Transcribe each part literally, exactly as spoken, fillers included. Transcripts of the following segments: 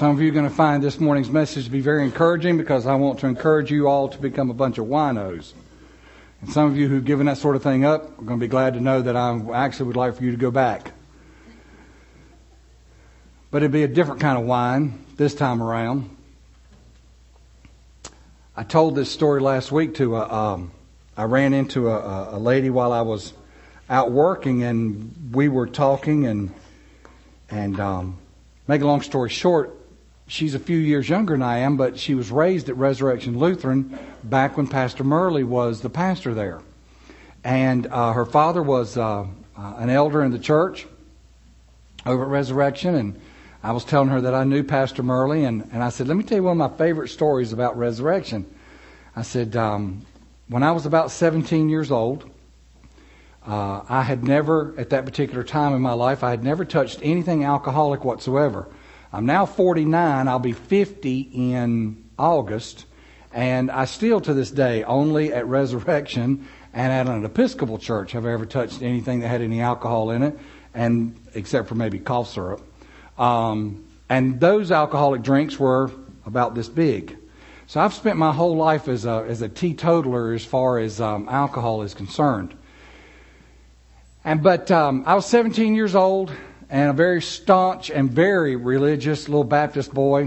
Some of you are going to find this morning's message to be very encouraging because I want to encourage you all to become a bunch of winos. And some of you who've given that sort of thing up are going to be glad to know that I actually would like for you to go back. But it'd be a different kind of wine this time around. I told this story last week to a, um, I ran into a, a lady while I was out working, and we were talking, and and um, make a long story short, she's a few years younger than I am, but she was raised at Resurrection Lutheran back when Pastor Murley was the pastor there. And uh, her father was uh, uh, an elder in the church over at Resurrection, and I was telling her that I knew Pastor Murley, and, and I said, let me tell you one of my favorite stories about Resurrection. I said, um, when I was about seventeen years old, uh, I had never, at that particular time in my life, I had never touched anything alcoholic whatsoever. I'm now forty-nine, I'll be fifty in August, and I still to this day, only at Resurrection and at an Episcopal church have I ever touched anything that had any alcohol in it, and except for maybe cough syrup. Um, and those alcoholic drinks were about this big. So I've spent my whole life as a as a teetotaler as far as um, alcohol is concerned. And but um, I was seventeen years old and a very staunch and very religious little Baptist boy.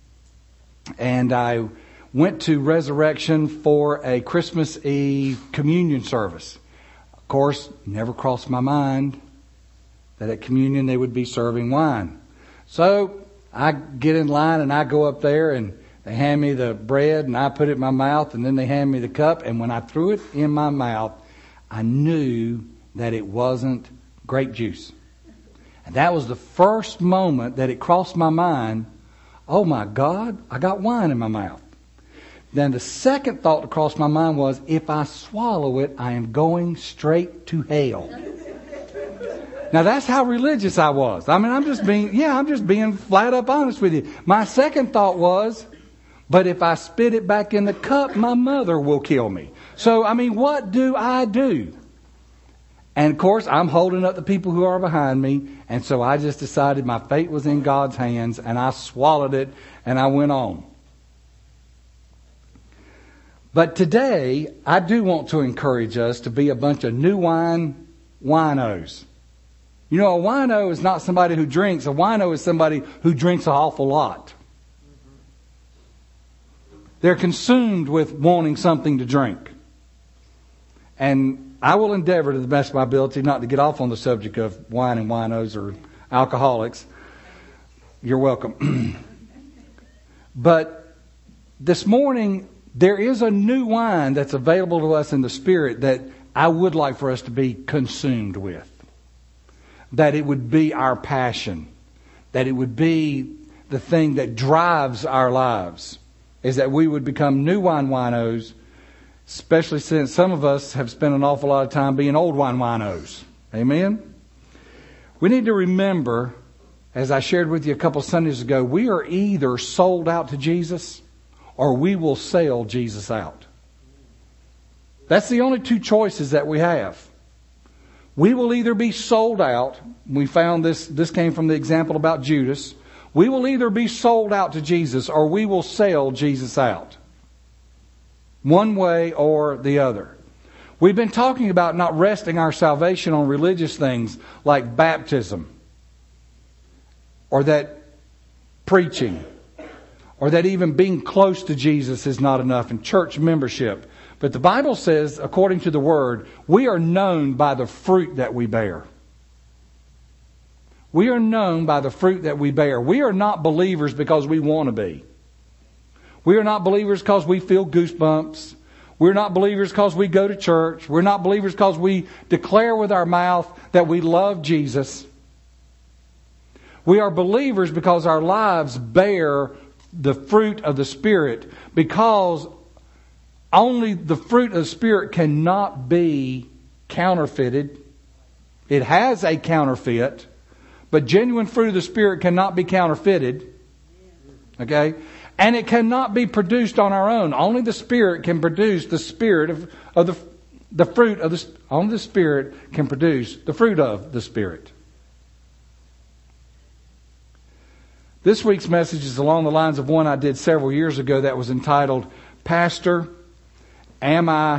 And I went to Resurrection for a Christmas Eve communion service. Of course, never crossed my mind that at communion they would be serving wine. So I get in line and I go up there and they hand me the bread and I put it in my mouth, and then they hand me the cup. And when I threw it in my mouth, I knew that it wasn't grape juice. And that was the first moment that it crossed my mind, oh my God, I got wine in my mouth. Then the second thought that crossed my mind was, if I swallow it, I am going straight to hell. Now that's how religious I was. I mean, I'm just being, yeah, I'm just being flat up honest with you. My second thought was, but if I spit it back in the cup, my mother will kill me. So, I mean, what do I do? And of course, I'm holding up the people who are behind me. And so I just decided my fate was in God's hands, and I swallowed it and I went on. But today, I do want to encourage us to be a bunch of new wine winos. You know, a wino is not somebody who drinks. A wino is somebody who drinks an awful lot. They're consumed with wanting something to drink. And I will endeavor to the best of my ability not to get off on the subject of wine and winos or alcoholics. You're welcome. But this morning, there is a new wine that's available to us in the Spirit that I would like for us to be consumed with. That it would be our passion. That it would be the thing that drives our lives. Is that we would become new wine winos, especially since some of us have spent an awful lot of time being old wine winos. Amen? We need to remember, as I shared with you a couple Sundays ago, we are either sold out to Jesus or we will sell Jesus out. That's the only two choices that we have. We will either be sold out. We found this, this came from the example about Judas. We will either be sold out to Jesus or we will sell Jesus out. One way or the other. We've been talking about not resting our salvation on religious things like baptism, or that preaching, or that even being close to Jesus is not enough, and church membership. But the Bible says, according to the Word, we are known by the fruit that we bear. We are known by the fruit that we bear. We are not believers because we want to be. We are not believers because we feel goosebumps. We're not believers because we go to church. We're not believers because we declare with our mouth that we love Jesus. We are believers because our lives bear the fruit of the Spirit, because only the fruit of the Spirit cannot be counterfeited. It has a counterfeit, but genuine fruit of the Spirit cannot be counterfeited. Okay? And it cannot be produced on our own. Only the Spirit can produce the Spirit of, of the, the fruit of the, only the Spirit can produce the fruit of the Spirit. This week's message is along the lines of one I did several years ago that was entitled, Pastor, Am I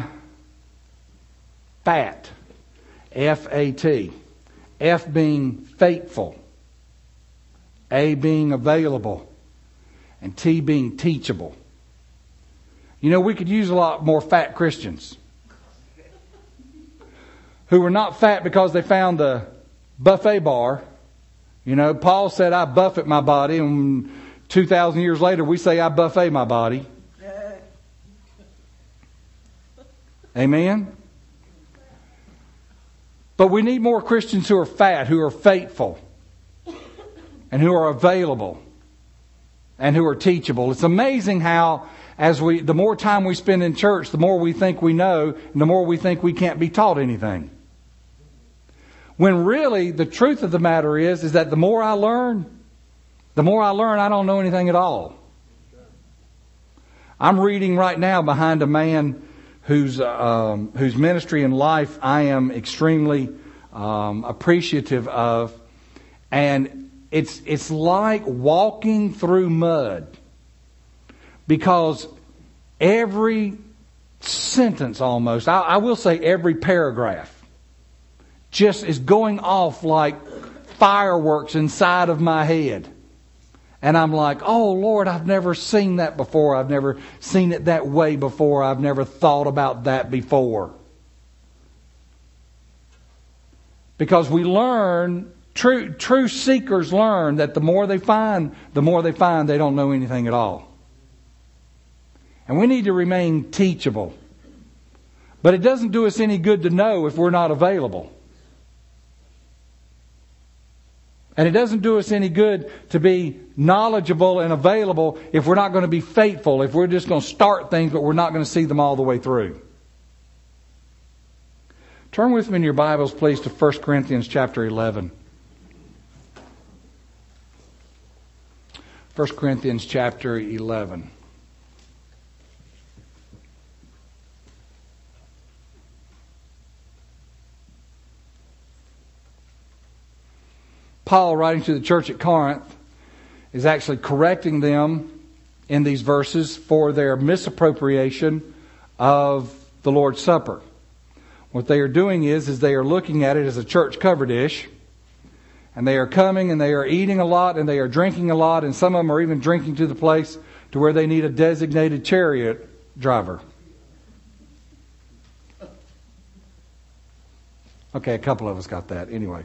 Fat? F A T. F being faithful. A being available. And T being teachable. You know, we could use a lot more fat Christians who were not fat because they found the buffet bar. You know, Paul said, I buffet my body, and two thousand years later we say, I buffet my body. Amen? But we need more Christians who are fat, who are faithful, and who are available, and who are teachable. It's amazing how as we, the more time we spend in church, the more we think we know, and the more we think we can't be taught anything. When really, the truth of the matter is, is that the more I learn, the more I learn, I don't know anything at all. I'm reading right now behind a man whose um, whose ministry in life I am extremely um, appreciative of, and it's it's like walking through mud. Because every sentence almost, I, I will say every paragraph, just is going off like fireworks inside of my head. And I'm like, oh Lord, I've never seen that before. I've never seen it that way before. I've never thought about that before. Because we learn, true, true seekers learn that the more they find, the more they find they don't know anything at all. And we need to remain teachable. But it doesn't do us any good to know if we're not available. And it doesn't do us any good to be knowledgeable and available if we're not going to be faithful, if we're just going to start things but we're not going to see them all the way through. Turn with me in your Bibles, please, to First Corinthians chapter eleven. First Corinthians chapter eleven. Paul, writing to the church at Corinth, is actually correcting them in these verses for their misappropriation of the Lord's Supper. What they are doing is, is they are looking at it as a church cover dish, and they are coming and they are eating a lot and they are drinking a lot, and some of them are even drinking to the place to where they need a designated chariot driver. Okay, a couple of us got that. Anyway.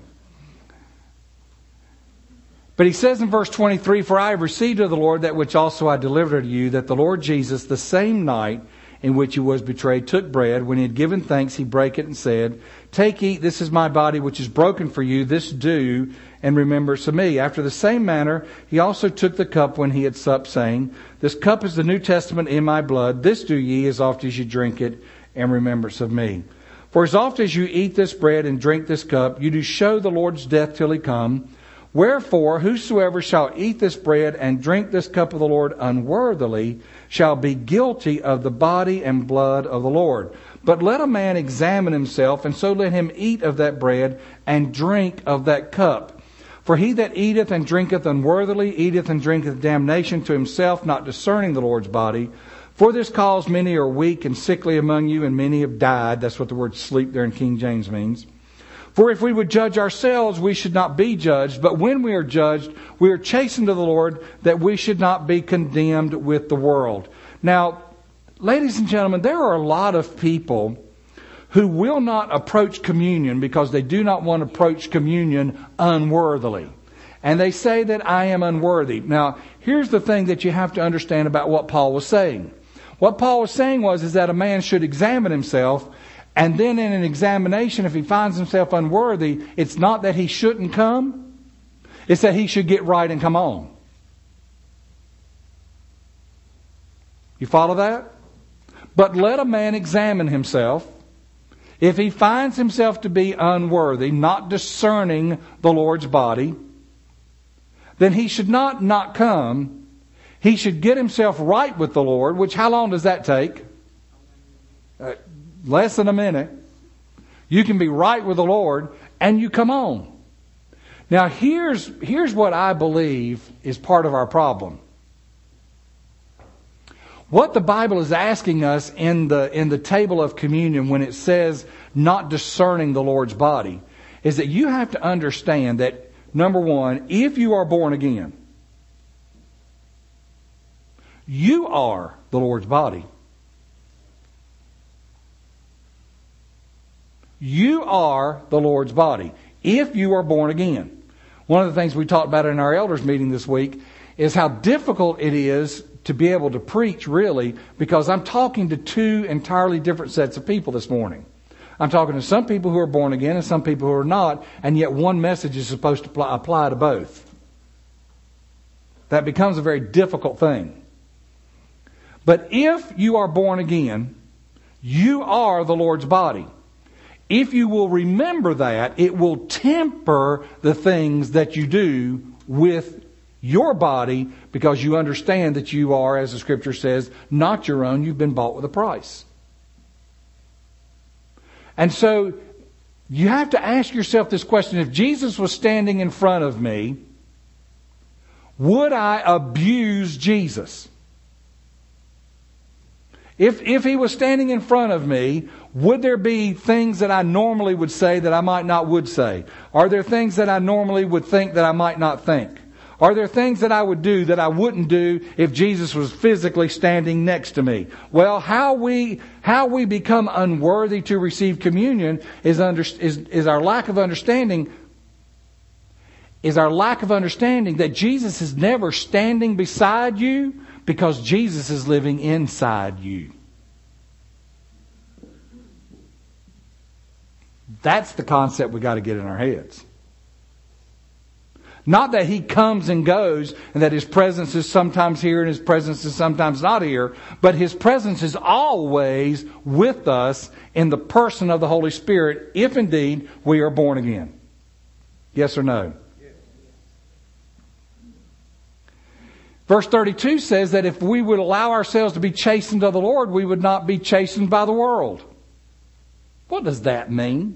But he says in verse twenty-three, For I have received of the Lord that which also I delivered to you, that the Lord Jesus, the same night in which he was betrayed, took bread. When he had given thanks, he brake it and said, Take, eat, this is my body which is broken for you. This do in remembrance of me. After the same manner, he also took the cup when he had supped, saying, This cup is the New Testament in my blood. This do ye as oft as you drink it in remembrance of me. For as oft as you eat this bread and drink this cup, you do show the Lord's death till he come. Wherefore, whosoever shall eat this bread and drink this cup of the Lord unworthily shall be guilty of the body and blood of the Lord. But let a man examine himself, and so let him eat of that bread and drink of that cup. For he that eateth and drinketh unworthily eateth and drinketh damnation to himself, not discerning the Lord's body. For this cause many are weak and sickly among you, and many have died. That's what the word sleep there in King James means. For if we would judge ourselves, we should not be judged. But when we are judged, we are chastened to the Lord, that we should not be condemned with the world. Now, ladies and gentlemen, there are a lot of people who will not approach communion because they do not want to approach communion unworthily. And they say that I am unworthy. Now, here's the thing that you have to understand about what Paul was saying. What Paul was saying was is that a man should examine himself. And then in an examination, if he finds himself unworthy, it's not that he shouldn't come. It's that he should get right and come on. You follow that? But let a man examine himself. If he finds himself to be unworthy, not discerning the Lord's body, then he should not not come. He should get himself right with the Lord, which how long does that take? Uh, Less than a minute. You can be right with the Lord and you come on. Now, here's, here's what I believe is part of our problem. What the Bible is asking us in the, in the table of communion when it says not discerning the Lord's body is that you have to understand that, number one, if you are born again, you are the Lord's body. You are the Lord's body if you are born again. One of the things we talked about in our elders meeting this week is how difficult it is to be able to preach, really, because I'm talking to two entirely different sets of people this morning. I'm talking to some people who are born again and some people who are not, and yet one message is supposed to apply to both. That becomes a very difficult thing. But if you are born again, you are the Lord's body. If you will remember that, it will temper the things that you do with your body because you understand that you are, as the Scripture says, not your own. You've been bought with a price. And so you have to ask yourself this question. If Jesus was standing in front of me, would I abuse Jesus? If, if he was standing in front of me, would there be things that I normally would say that I might not would say? Are there things that I normally would think that I might not think? Are there things that I would do that I wouldn't do if Jesus was physically standing next to me? Well, how we how we become unworthy to receive communion is under, is is our lack of understanding. Is our lack of understanding that Jesus is never standing beside you because Jesus is living inside you. That's the concept we got to get in our heads. Not that He comes and goes and that His presence is sometimes here and His presence is sometimes not here, but His presence is always with us in the person of the Holy Spirit if indeed we are born again. Yes or no? Verse thirty-two says that if we would allow ourselves to be chastened of the Lord, we would not be chastened by the world. What does that mean?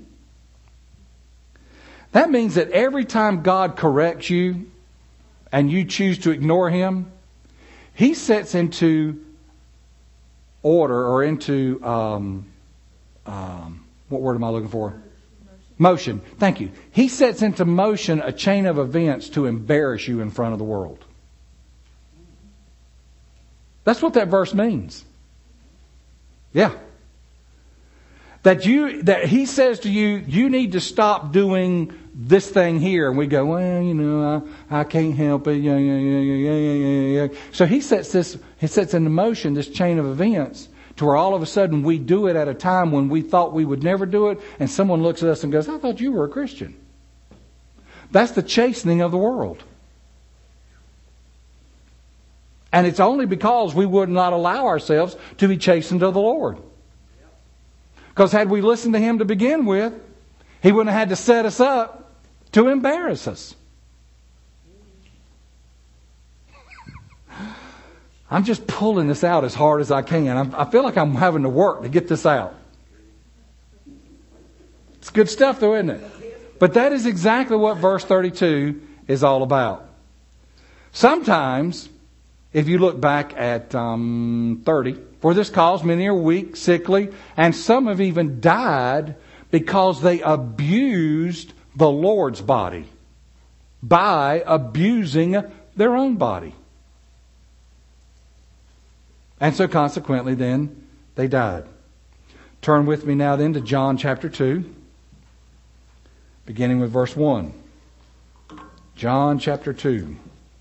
That means that every time God corrects you and you choose to ignore Him, He sets into order or into, um, um, what word am I looking for? Motion. Thank you. He sets into motion a chain of events to embarrass you in front of the world. That's what that verse means. Yeah. That you, that He says to you, you need to stop doing this thing here. And we go, well, you know, I, I can't help it. Yeah, yeah, yeah, yeah, yeah, yeah, yeah. So He sets this, He sets into motion this chain of events to where all of a sudden we do it at a time when we thought we would never do it. And someone looks at us and goes, I thought you were a Christian. That's the chastening of the world. And it's only because we would not allow ourselves to be chastened of the Lord. Because had we listened to Him to begin with, He wouldn't have had to set us up to embarrass us. I'm just pulling this out as hard as I can. I'm, I feel like I'm having to work to get this out. It's good stuff though, isn't it? But that is exactly what verse thirty-two is all about. Sometimes, if you look back at um, thirty, for this cause many are weak, sickly, and some have even died because they abused the Lord's body by abusing their own body. And so consequently then, they died. Turn with me now then to John chapter two, beginning with verse one. John chapter two.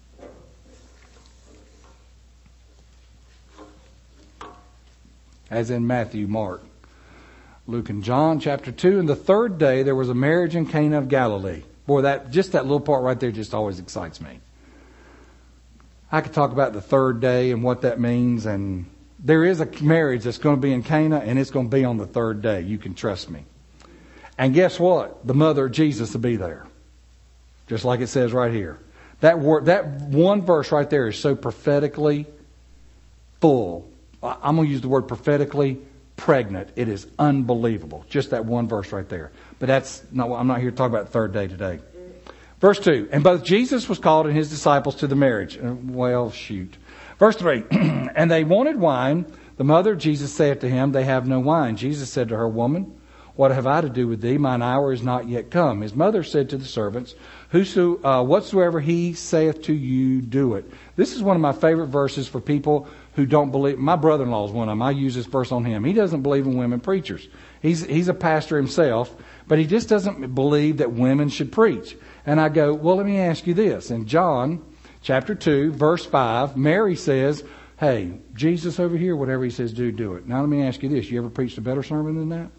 As in Matthew, Mark, Luke, and John, chapter two. And the third day there was a marriage in Cana of Galilee. Boy, that just that little part right there just always excites me. I could talk about the third day and what that means. And there is a marriage that's going to be in Cana, and it's going to be on the third day. You can trust me. And guess what? The mother of Jesus will be there. Just like it says right here. That word, that one verse right there is so prophetically full. I'm going to use the word prophetically pregnant. It is unbelievable. Just that one verse right there. But that's not. I'm not here to talk about the third day today. Verse two, and both Jesus was called and his disciples to the marriage. Well, shoot. Verse three, and they wanted wine. The mother of Jesus said to him, they have no wine. Jesus said to her, woman, what have I to do with thee? Mine hour is not yet come. His mother said to the servants, Whoso, uh, whatsoever he saith to you, do it. This is one of my favorite verses for people who don't believe. My brother-in-law is one of them. I use this verse on him. He doesn't believe in women preachers. He's, he's a pastor himself, but he just doesn't believe that women should preach. And I go, well, let me ask you this. In John chapter two, verse five, Mary says, hey, Jesus over here, whatever he says, do, do it. Now let me ask you this. You ever preached a better sermon than that?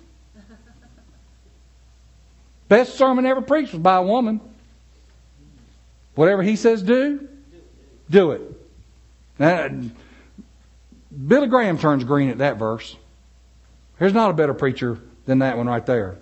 Best sermon ever preached was by a woman. Whatever he says do, do it. Now, Billy Graham turns green at that verse. There's not a better preacher than that one right there.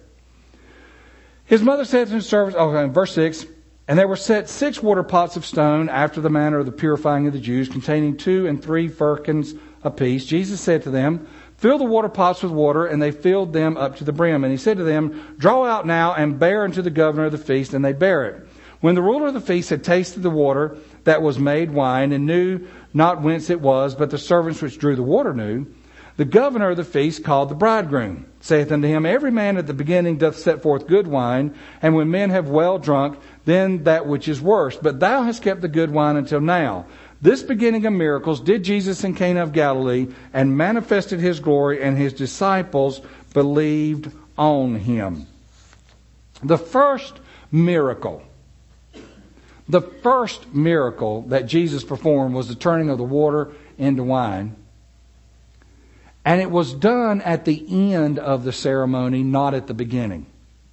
His mother said to his servants, oh, verse six, and there were set six water pots of stone after the manner of the purifying of the Jews, containing two and three firkins apiece. Jesus said to them, fill the water pots with water, and they filled them up to the brim. And he said to them, draw out now and bear unto the governor of the feast, and they bare it. When the ruler of the feast had tasted the water that was made wine, and knew not whence it was, but the servants which drew the water knew, the governor of the feast called the bridegroom, saith unto him, every man at the beginning doth set forth good wine, and when men have well drunk, then that which is worse. But thou hast kept the good wine until now. This beginning of miracles did Jesus in Cana of Galilee, and manifested his glory, and his disciples believed on him. The first miracle, the first miracle that Jesus performed was the turning of the water into wine. And it was done at the end of the ceremony, not at the beginning.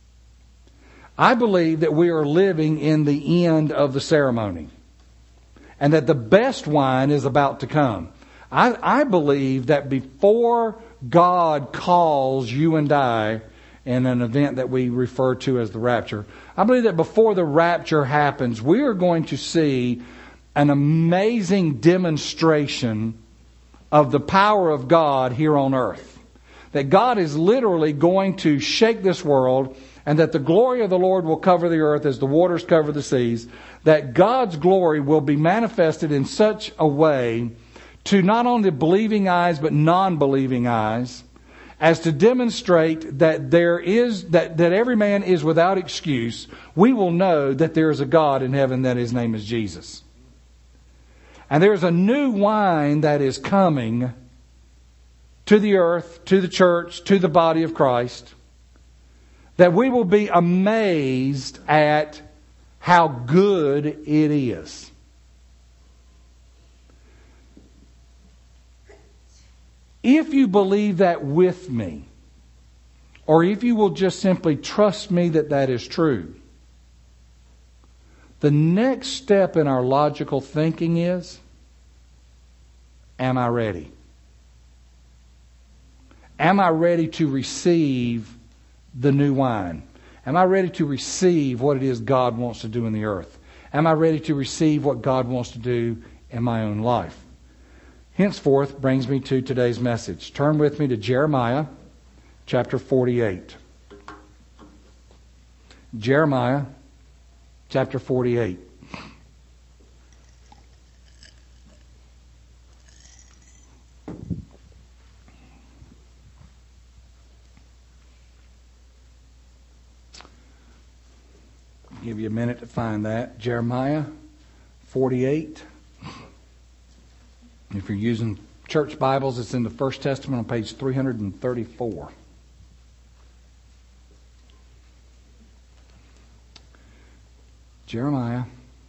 I believe that we are living in the end of the ceremony, and that the best wine is about to come. I, I believe that before God calls you and I in an event that we refer to as the rapture, I believe that before the rapture happens, we are going to see an amazing demonstration of the power of God here on earth. That God is literally going to shake this world, and that the glory of the Lord will cover the earth as the waters cover the seas. That God's glory will be manifested in such a way to not only believing eyes but non-believing eyes, as to demonstrate that there is that, that every man is without excuse. We will know that there is a God in heaven, that his name is Jesus. And there's a new wine that is coming to the earth, to the church, to the body of Christ, that we will be amazed at how good it is. If you believe that with me, or if you will just simply trust me that that is true, the next step in our logical thinking is, am I ready? Am I ready to receive the new wine? Am I ready to receive what it is God wants to do in the earth? Am I ready to receive what God wants to do in my own life? Henceforth brings me to today's message. Turn with me to Jeremiah chapter forty-eight. Jeremiah chapter forty-eight. I'll give you a minute to find that. Jeremiah forty-eight. If you're using church Bibles, it's in the First Testament on page three hundred thirty-four. Jeremiah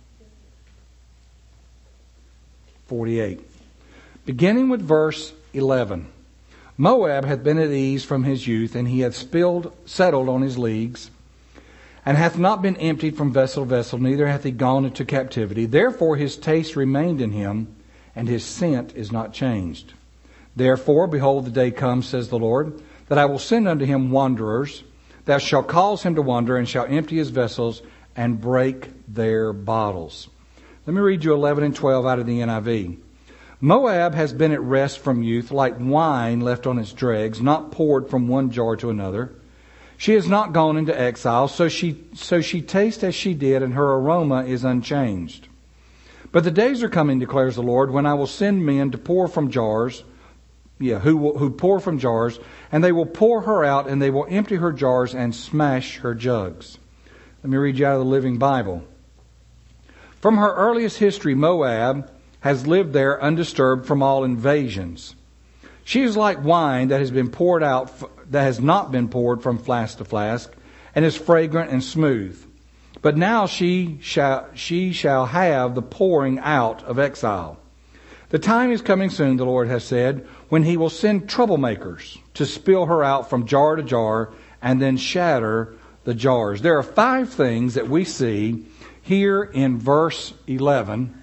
forty-eight. Beginning with verse eleven. Moab hath been at ease from his youth, and he hath spilled, settled on his leagues, and hath not been emptied from vessel to vessel, neither hath he gone into captivity. Therefore his taste remained in him, and his scent is not changed. Therefore, behold, the day comes, says the Lord, that I will send unto him wanderers, that shall cause him to wander, and shall empty his vessels, and break their bottles. Let me read you eleven and twelve out of the N I V. Moab has been at rest from youth, like wine left on its dregs, not poured from one jar to another. She has not gone into exile, so she so she tastes as she did, and her aroma is unchanged. But the days are coming, declares the Lord, when I will send men to pour from jars, yeah, who will, who pour from jars, and they will pour her out, and they will empty her jars and smash her jugs. Let me read you out of the Living Bible. From her earliest history, Moab has lived there undisturbed from all invasions. She is like wine that has been poured out, that has not been poured from flask to flask, and is fragrant and smooth. But now she shall, she shall have the pouring out of exile. The time is coming soon, the Lord has said, when He will send troublemakers to spill her out from jar to jar and then shatter the jars. There are five things that we see here in verse eleven.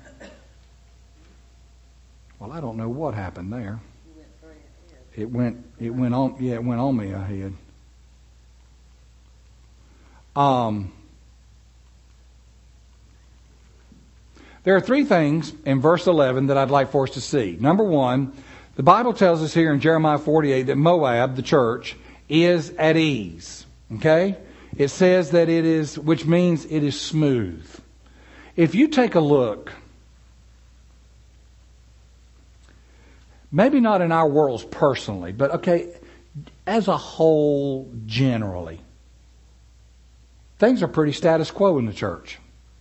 Well, I don't know what happened there. It went, it went on, yeah, it went on me ahead. Um, there are three things in verse eleven that I'd like for us to see. Number one, the Bible tells us here in Jeremiah forty-eight that Moab, the church, is at ease. Okay? It says that it is, which means it is smooth. If you take a look, maybe not in our worlds personally, but okay, as a whole, generally, things are pretty status quo in the church.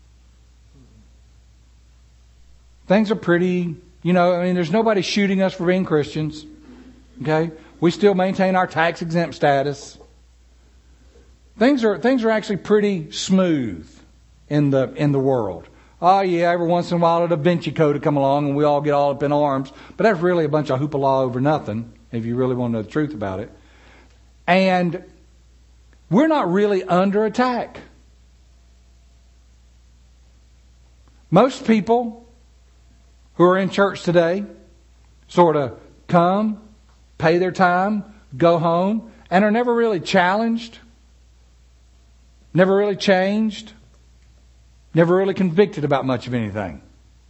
Things are pretty, you know, I mean, there's nobody shooting us for being Christians. Okay? We still maintain our tax exempt status. Things are things are actually pretty smooth in the in the world. Oh yeah, every once in a while a Da Vinci Code will come along and we all get all up in arms. But that's really a bunch of hoopla over nothing, if you really want to know the truth about it. And we're not really under attack. Most people who are in church today sort of come, pay their time, go home, and are never really challenged, never really changed, never really convicted about much of anything.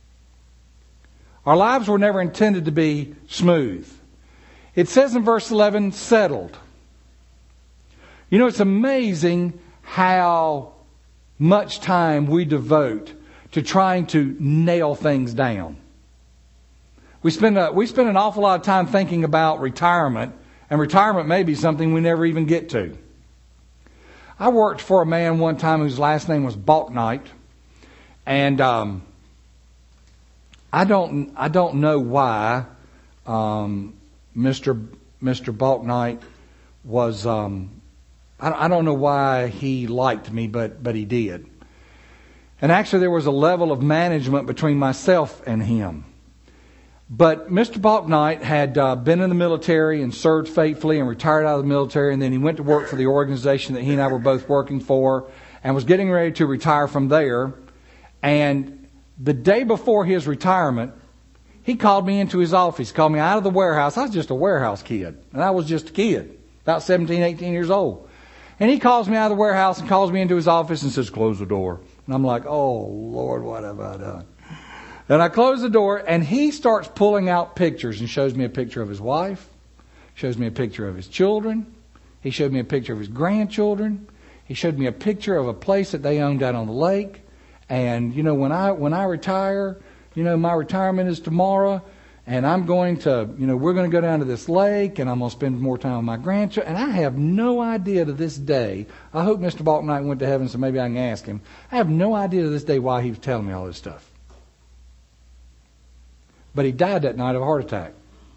Our lives were never intended to be smooth. It says in verse eleven, settled. You know, it's amazing how much time we devote to trying to nail things down. We spend a, we spend an awful lot of time thinking about retirement, and retirement may be something we never even get to. I worked for a man one time whose last name was Balknight, and um, I don't I don't know why um, Mister Mister Balknight was um, I, I don't know why he liked me, but but he did. And actually, there was a level of management between myself and him. But Mister Balknight had uh, been in the military and served faithfully and retired out of the military, and then he went to work for the organization that he and I were both working for and was getting ready to retire from there. And the day before his retirement, he called me into his office, called me out of the warehouse. I was just a warehouse kid, and I was just a kid, about seventeen, eighteen years old. And he calls me out of the warehouse and calls me into his office and says, close the door. And I'm like, oh, Lord, what have I done? And I close the door, and he starts pulling out pictures and shows me a picture of his wife, shows me a picture of his children. He showed me a picture of his grandchildren. He showed me a picture of a place that they owned out on the lake. And, you know, when I when I retire, you know, my retirement is tomorrow, and I'm going to, you know, we're going to go down to this lake, and I'm going to spend more time with my grandchildren. And I have no idea to this day. I hope Mister Balknight went to heaven, so maybe I can ask him. I have no idea to this day why he was telling me all this stuff. But he died that night of a heart attack.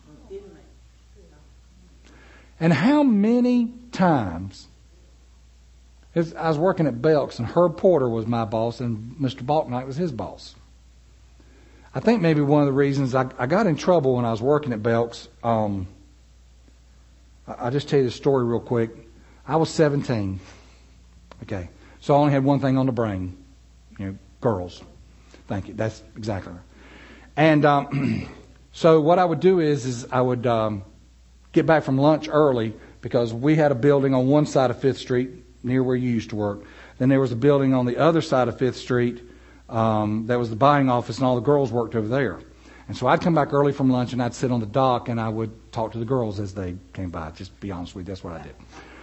And how many times, I was working at Belk's, and Herb Porter was my boss, and Mister Balknight was his boss. I think maybe one of the reasons I, I got in trouble when I was working at Belk's, um, I, I'll just tell you the story real quick. I was seventeen. Okay. So I only had one thing on the brain. You know, girls. Thank you. That's exactly right. And um, so what I would do is, is I would um, get back from lunch early, because we had a building on one side of Fifth Street near where you used to work. Then there was a building on the other side of Fifth Street um, that was the buying office, and all the girls worked over there. And so I'd come back early from lunch, and I'd sit on the dock, and I would talk to the girls as they came by. Just to be honest with you, that's what I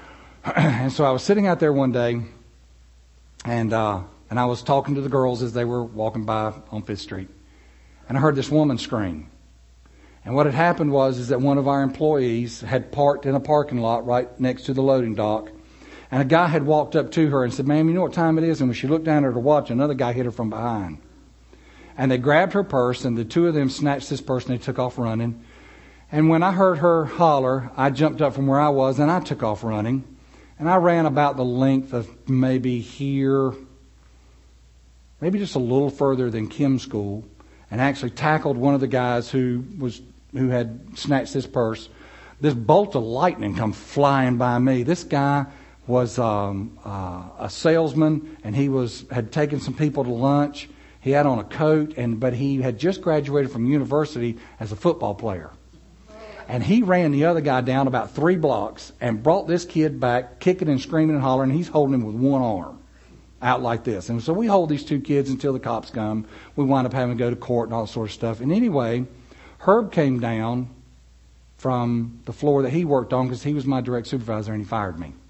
And so I was sitting out there one day, and uh, and I was talking to the girls as they were walking by on Fifth Street. And I heard this woman scream. And what had happened was is that one of our employees had parked in a parking lot right next to the loading dock. And a guy had walked up to her and said, "Ma'am, you know what time it is?" And when she looked down at her watch, another guy hit her from behind. And they grabbed her purse, and the two of them snatched this purse, and they took off running. And when I heard her holler, I jumped up from where I was, and I took off running. And I ran about the length of maybe here, maybe just a little further than Kim's school, and actually tackled one of the guys who was who had snatched this purse. This bolt of lightning come flying by me. This guy was um, uh, a salesman, and he was had taken some people to lunch. He had on a coat, and but he had just graduated from university as a football player. And he ran the other guy down about three blocks and brought this kid back, kicking and screaming and hollering. He's holding him with one arm out like this. And so we hold these two kids until the cops come. We wind up having to go to court and all that sort of stuff. And anyway, Herb came down from the floor that he worked on because he was my direct supervisor, and he fired me.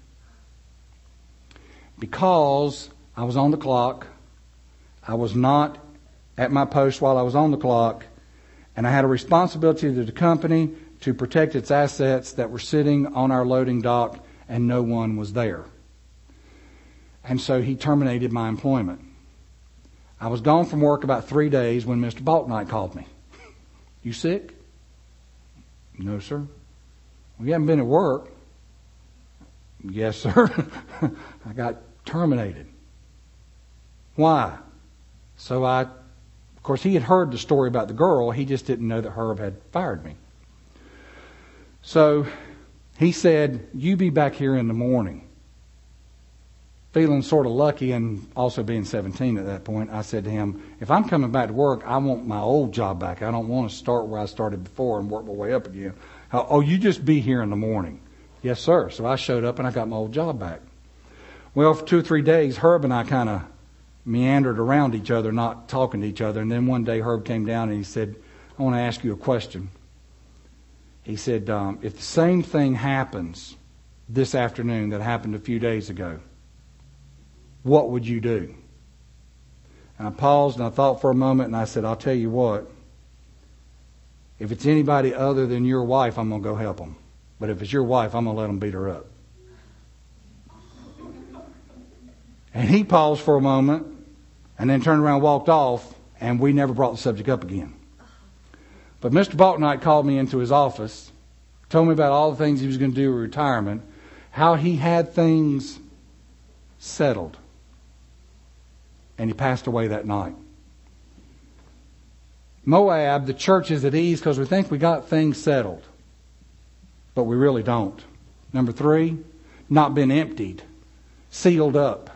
Because I was on the clock, I was not at my post while I was on the clock, and I had a responsibility to the company to protect its assets that were sitting on our loading dock, and no one was there. And so he terminated my employment. I was gone from work about three days when Mister Balknight called me. "You sick?" "No, sir." "Well, you haven't been at work." "Yes, sir." "I got terminated." "Why?" So I, of course, he had heard the story about the girl. He just didn't know that Herb had fired me. So he said, "You be back here in the morning." Feeling sort of lucky and also being seventeen at that point, I said to him, "If I'm coming back to work, I want my old job back. I don't want to start where I started before and work my way up again." "Oh, you just be here in the morning." "Yes, sir." So I showed up and I got my old job back. Well, for two or three days, Herb and I kind of meandered around each other, not talking to each other. And then one day Herb came down and he said, "I want to ask you a question." He said, um, "If the same thing happens this afternoon that happened a few days ago, what would you do?" And I paused and I thought for a moment, and I said, "I'll tell you what. If it's anybody other than your wife, I'm going to go help them. But if it's your wife, I'm going to let them beat her up." And he paused for a moment and then turned around and walked off, and we never brought the subject up again. But Mister Balknight called me into his office, told me about all the things he was going to do with retirement, how he had things settled. And he passed away that night. Moab, the church is at ease because we think we got things settled. But we really don't. Number three, not been emptied, sealed up.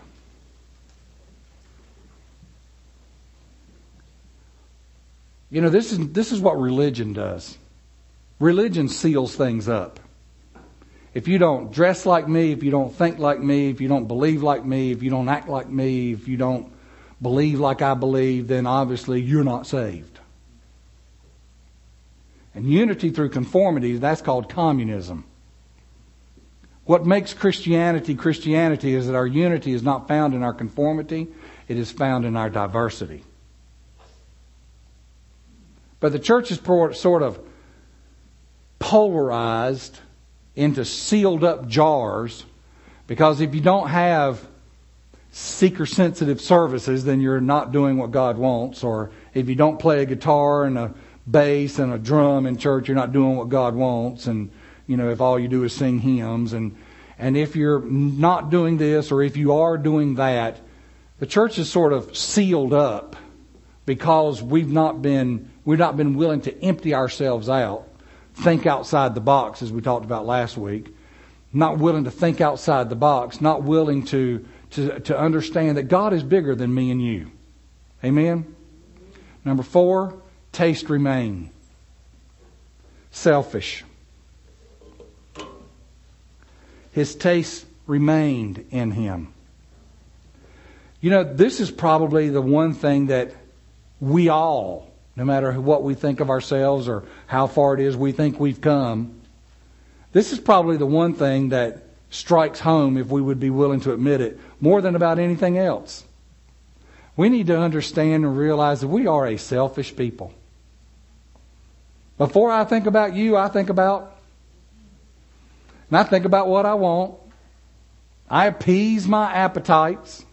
You know, this is this is what religion does. Religion seals things up. If you don't dress like me, if you don't think like me, if you don't believe like me, if you don't act like me, if you don't believe like I believe, then obviously you're not saved. And unity through conformity, that's called communism. What makes Christianity Christianity is that our unity is not found in our conformity, it is found in our diversity. But the church is sort of polarized into sealed up jars, because if you don't have seeker-sensitive services, then you're not doing what God wants. Or if you don't play a guitar and a bass and a drum in church, you're not doing what God wants. And, you know, if all you do is sing hymns. And, and if you're not doing this, or if you are doing that, the church is sort of sealed up because we've not been, we've not been willing to empty ourselves out. Think outside the box, as we talked about last week. Not willing to think outside the box. Not willing to, to, to understand that God is bigger than me and you. Amen? Number four, taste remain. Selfish. His taste remained in him. You know, this is probably the one thing that we all, no matter what we think of ourselves or how far it is we think we've come, this is probably the one thing that strikes home if we would be willing to admit it, more than about anything else. We need to understand and realize that we are a selfish people. Before I think about you, I think about, and I think about what I want. I appease my appetites.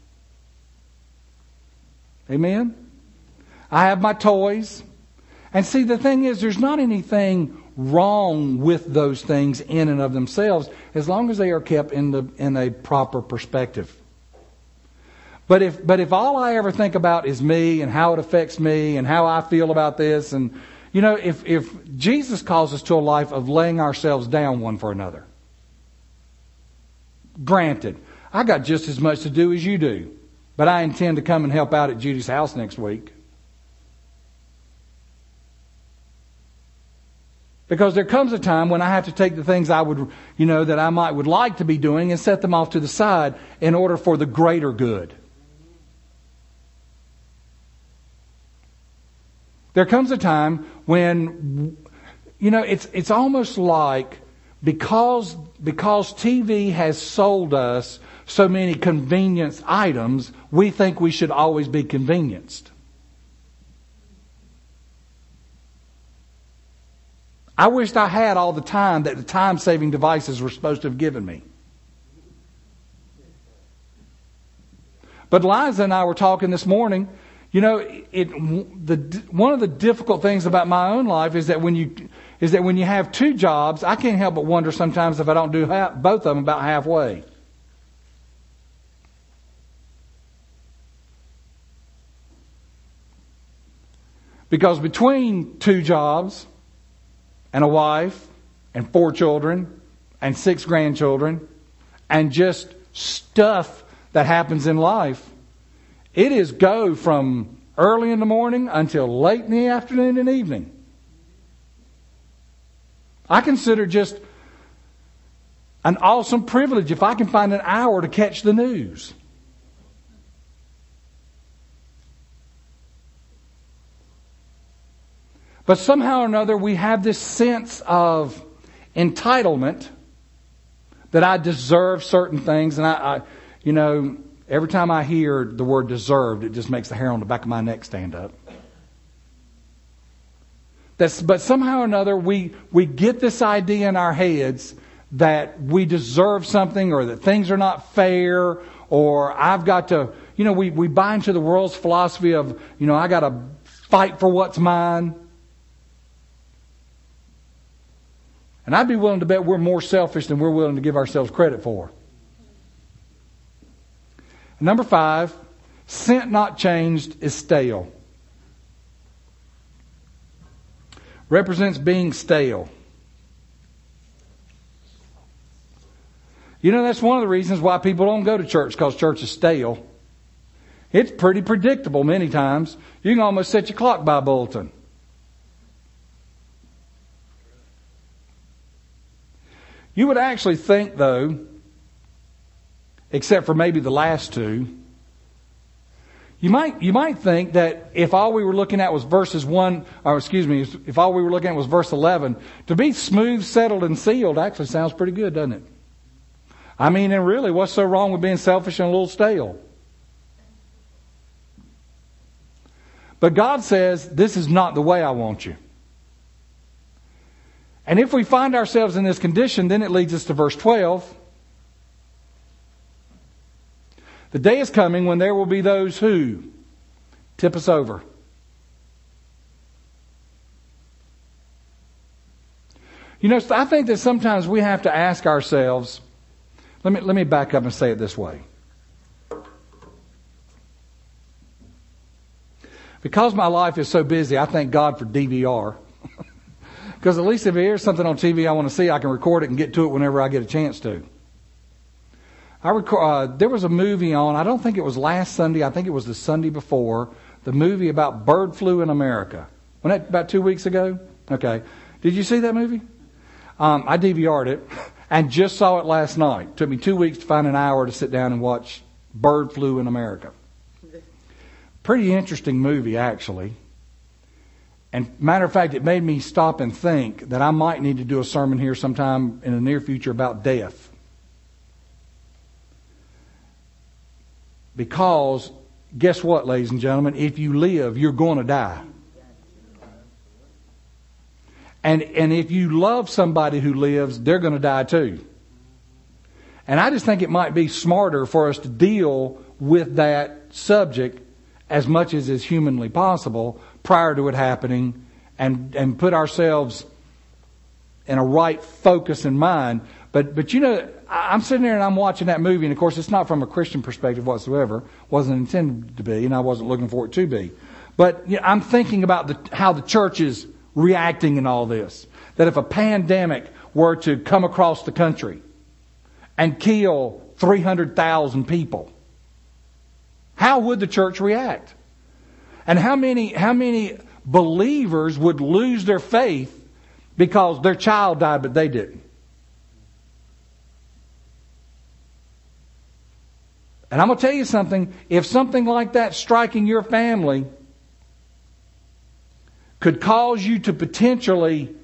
Amen? I have my toys. And see, the thing is, there's not anything wrong with those things in and of themselves as long as they are kept in the in a proper perspective. But if but if all I ever think about is me and how it affects me and how I feel about this, and you know, if if Jesus calls us to a life of laying ourselves down one for another. Granted, I got just as much to do as you do, but I intend to come and help out at Judy's house next week. Because there comes a time when I have to take the things I would, you know, that I might would like to be doing and set them off to the side in order for the greater good. There comes a time when, you know, it's it's almost like because because T V has sold us so many convenience items, we think we should always be convenienced. I wished I had all the time that the time-saving devices were supposed to have given me. But Liza and I were talking this morning. You know, it, the one of the difficult things about my own life is that when you is that when you have two jobs, I can't help but wonder sometimes if I don't do half, both of them about halfway. Because between two jobs and a wife and four children and six grandchildren and just stuff that happens in life, it is go from early in the morning until late in the afternoon and evening. I consider just an awesome privilege if I can find an hour to catch the news. But somehow or another we have this sense of entitlement that I deserve certain things, and I, I you know, every time I hear the word deserved, it just makes the hair on the back of my neck stand up. That's, but somehow or another, we, we get this idea in our heads that we deserve something, or that things are not fair, or I've got to, you know, we, we buy into the world's philosophy of, you know, I got to fight for what's mine. And I'd be willing to bet we're more selfish than we're willing to give ourselves credit for. Number five, scent not changed is stale. Represents being stale. You know, that's one of the reasons why people don't go to church, because church is stale. It's pretty predictable many times. You can almost set your clock by a bulletin. You would actually think, though, except for maybe the last two, you might you might think that if all we were looking at was verses one, or excuse me, if all we were looking at was verse eleven, to be smooth, settled, and sealed actually sounds pretty good, doesn't it? I mean, and really, what's so wrong with being selfish and a little stale? But God says, this is not the way I want you. And if we find ourselves in this condition, then it leads us to verse twelve. The day is coming when there will be those who tip us over. You know, I think that sometimes we have to ask ourselves, let me, let me back up and say it this way. Because my life is so busy, I thank God for D V R. Because at least if there's something on T V I want to see, I can record it and get to it whenever I get a chance to. I record, uh, there was a movie on, I don't think it was last Sunday, I think it was the Sunday before, the movie about bird flu in America. Wasn't that about two weeks ago? Okay. Did you see that movie? Um, I D V R'd it and just saw it last night. It took me two weeks to find an hour to sit down and watch Bird Flu in America. Pretty interesting movie, actually. And matter of fact, it made me stop and think that I might need to do a sermon here sometime in the near future about death. Because, guess what, ladies and gentlemen? If you live, you're going to die. And, and if you love somebody who lives, they're going to die too. And I just think it might be smarter for us to deal with that subject as much as is humanly possible prior to it happening, and, and put ourselves in a right focus in mind. But, but you know, I'm sitting there and I'm watching that movie, and of course it's not from a Christian perspective whatsoever. Wasn't intended to be, and I wasn't looking for it to be. But you know, I'm thinking about the, how the church is reacting in all this. That if a pandemic were to come across the country and kill three hundred thousand people, how would the church react? And how many, how many believers would lose their faith because their child died but they didn't? And I'm going to tell you something. If something like that striking your family could cause you to potentially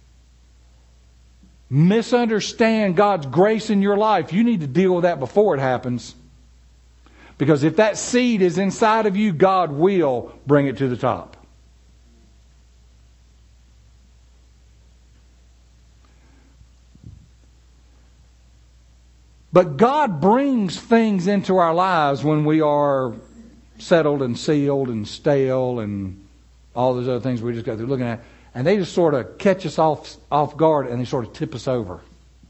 misunderstand God's grace in your life, you need to deal with that before it happens. Because if that seed is inside of you, God will bring it to the top. But God brings things into our lives when we are settled and sealed and stale and all those other things we just got through looking at. And they just sort of catch us off, off guard, and they sort of tip us over.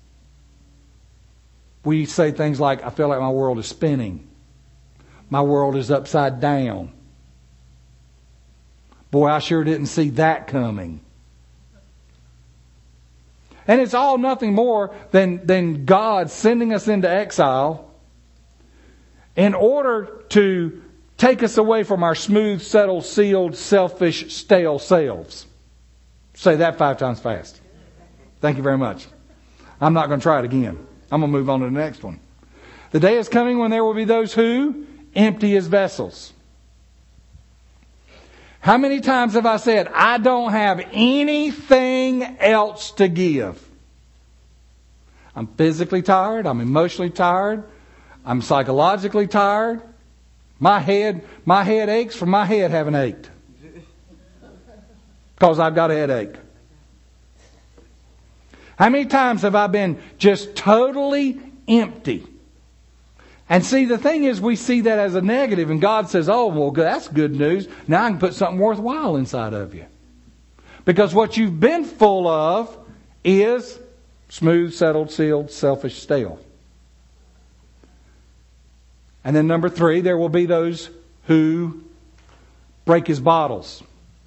We say things like, I feel like my world is spinning. My world is upside down. Boy, I sure didn't see that coming. And it's all nothing more than, than God sending us into exile in order to take us away from our smooth, settled, sealed, selfish, stale selves. Say that five times fast. Thank you very much. I'm not going to try it again. I'm going to move on to the next one. The day is coming when there will be those who empty his vessels. How many times have I said, I don't have anything else to give? I'm physically tired. I'm emotionally tired. I'm psychologically tired. My head, my head aches from my head having ached. Because I've got a headache. How many times have I been just totally empty? And see, the thing is, we see that as a negative, and God says, oh, well, that's good news. Now I can put something worthwhile inside of you. Because what you've been full of is smooth, settled, sealed, selfish, stale. And then number three, there will be those who break his bottles.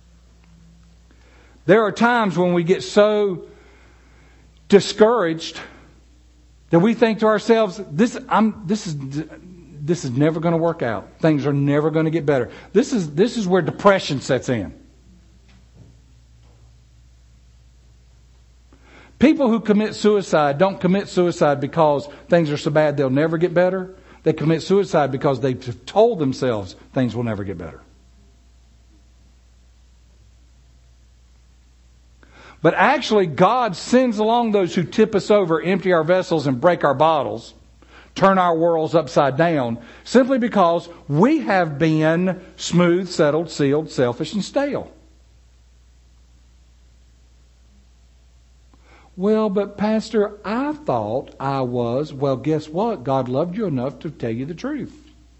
There are times when we get so discouraged that we think to ourselves, "This, I'm, this is, this is never going to work out. Things are never going to get better." This is, this is where depression sets in. People who commit suicide don't commit suicide because things are so bad they'll never get better. They commit suicide because they've told themselves things will never get better. But actually, God sends along those who tip us over, empty our vessels, and break our bottles, turn our worlds upside down, simply because we have been smooth, settled, sealed, selfish, and stale. Well, but Pastor, I thought I was. Well, guess what? God loved you enough to tell you the truth.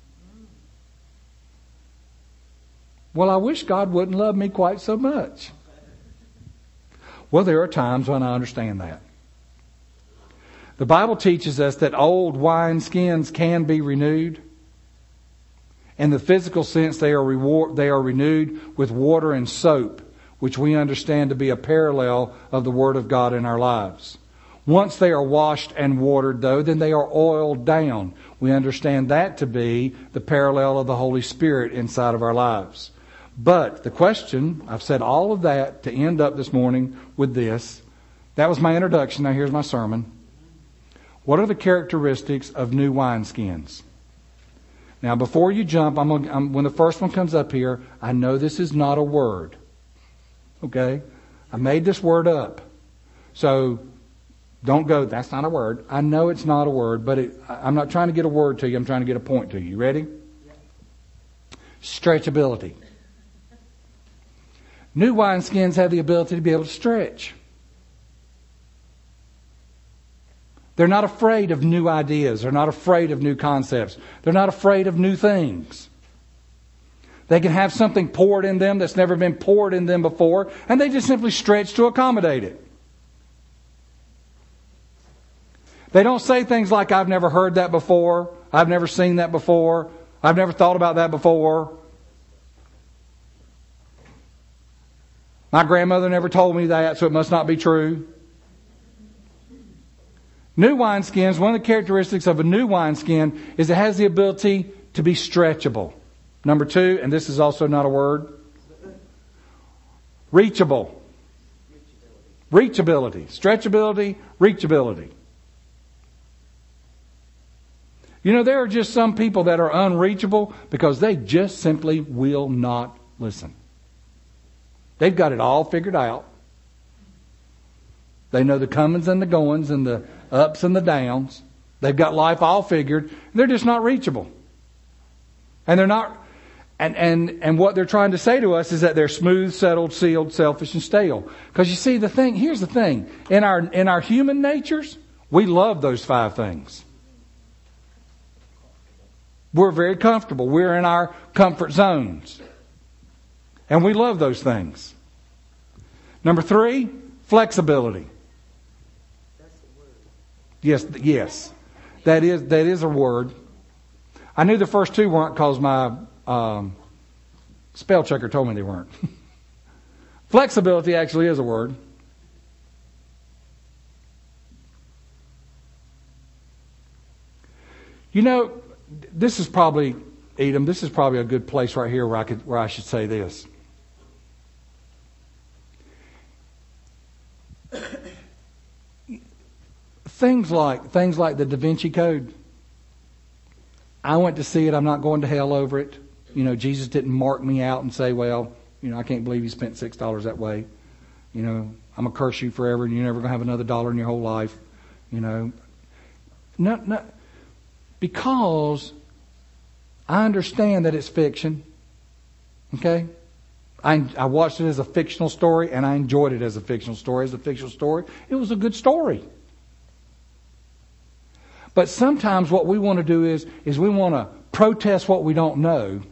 Well, I wish God wouldn't love me quite so much. Well, there are times when I understand that. The Bible teaches us that old wineskins can be renewed. In the physical sense, they are reward, they are renewed with water and soap, which we understand to be a parallel of the Word of God in our lives. Once they are washed and watered, though, then they are oiled down. We understand that to be the parallel of the Holy Spirit inside of our lives. But the question, I've said all of that to end up this morning with this. That was my introduction. Now here's my sermon. What are the characteristics of new wineskins? Now before you jump, I'm gonna, I'm, when the first one comes up here, I know this is not a word. Okay? I made this word up. So don't go, that's not a word. I know it's not a word, but it, I'm not trying to get a word to you. I'm trying to get a point to you. You ready? Stretchability. New wineskins have the ability to be able to stretch. They're not afraid of new ideas. They're not afraid of new concepts. They're not afraid of new things. They can have something poured in them that's never been poured in them before, and they just simply stretch to accommodate it. They don't say things like, I've never heard that before. I've never seen that before. I've never thought about that before. My grandmother never told me that, so it must not be true. New wineskins, one of the characteristics of a new wineskin is it has the ability to be stretchable. Number two, and this is also not a word, reachable. Reachability. Stretchability, reachability. You know, there are just some people that are unreachable because they just simply will not listen. They've got it all figured out. They know the comings and the goings and the ups and the downs. They've got life all figured. They're just not reachable. And they're not, and, and, and what they're trying to say to us is that they're smooth, settled, sealed, selfish, and stale. Because you see, the thing, here's the thing. In our, in our human natures, we love those five things. We're very comfortable. We're in our comfort zones. And we love those things. Number three, flexibility. Yes, yes. That is that is a word. I knew the first two weren't because my um, spell checker told me they weren't. Flexibility actually is a word. You know, this is probably, Edom, this is probably a good place right here where I could where I should say this. Things like things like the Da Vinci Code. I went to see it. I'm not going to hell over it. You know, Jesus didn't mark me out and say, well, you know, I can't believe you spent six dollars that way. You know, I'm going to curse you forever and you're never going to have another dollar in your whole life. You know, no, no, because I understand that it's fiction. Okay? I, I watched it as a fictional story and I enjoyed it as a fictional story. As a fictional story, it was a good story. But sometimes what we want to do is, is we want to protest what we don't know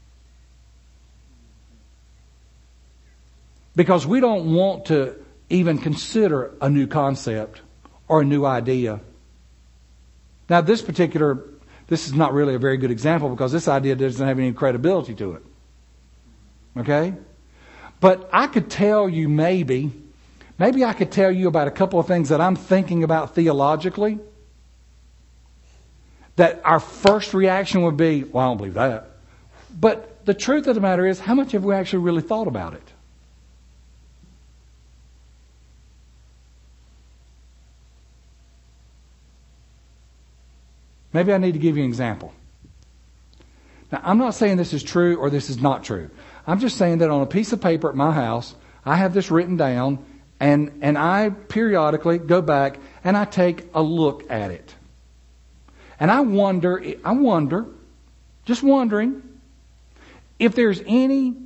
because we don't want to even consider a new concept or a new idea. Now this particular, this is not really a very good example because this idea doesn't have any credibility to it. Okay? But I could tell you maybe, maybe I could tell you about a couple of things that I'm thinking about theologically that our first reaction would be, well, I don't believe that. But the truth of the matter is, how much have we actually really thought about it? Maybe I need to give you an example. Now, I'm not saying this is true or this is not true. I'm just saying that on a piece of paper at my house, I have this written down, and, and I periodically go back and I take a look at it. And I wonder, I wonder, just wondering, if there's any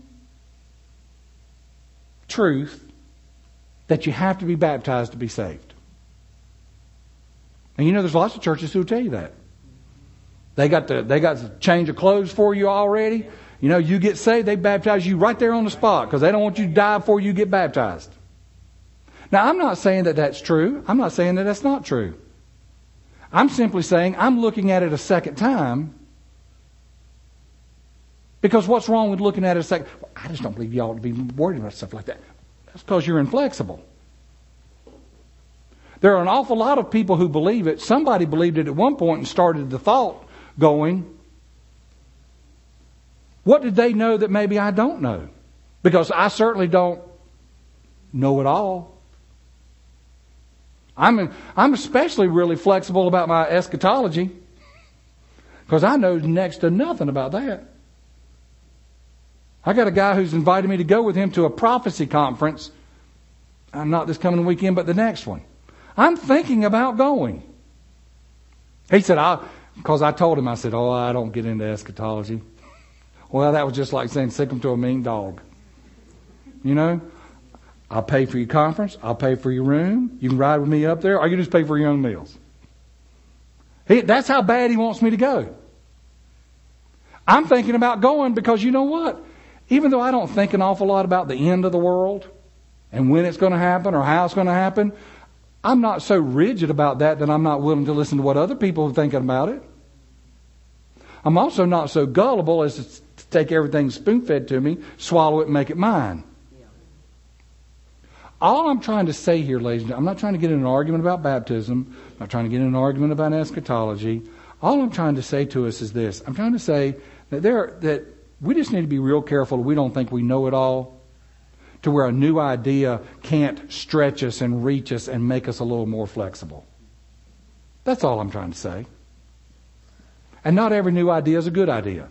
truth that you have to be baptized to be saved. And you know, there's lots of churches who will tell you that. They got the, they got the change of clothes for you already. You know, you get saved, they baptize you right there on the spot because they don't want you to die before you get baptized. Now, I'm not saying that that's true. I'm not saying that that's not true. I'm simply saying I'm looking at it a second time because what's wrong with looking at it a second? Well, I just don't believe you ought to be worried about stuff like that. That's because you're inflexible. There are an awful lot of people who believe it. Somebody believed it at one point and started the thought going, what did they know that maybe I don't know? Because I certainly don't know it all. I'm I'm especially really flexible about my eschatology because I know next to nothing about that. I got a guy who's invited me to go with him to a prophecy conference. Uh, not this coming weekend, but the next one. I'm thinking about going. He said, I, because I told him, I said, oh, I don't get into eschatology. Well, that was just like saying sick them to a mean dog. You know, I'll pay for your conference. I'll pay for your room. You can ride with me up there, or you just pay for your own meals. He, that's how bad he wants me to go. I'm thinking about going because you know what? Even though I don't think an awful lot about the end of the world and when it's going to happen or how it's going to happen, I'm not so rigid about that that I'm not willing to listen to what other people are thinking about it. I'm also not so gullible as to take everything spoon-fed to me, swallow it, and make it mine. All I'm trying to say here, ladies and gentlemen, I'm not trying to get in an argument about baptism. I'm not trying to get in an argument about eschatology. All I'm trying to say to us is this. I'm trying to say that there that we just need to be real careful that we don't think we know it all, to where a new idea can't stretch us and reach us and make us a little more flexible. That's all I'm trying to say. And not every new idea is a good idea.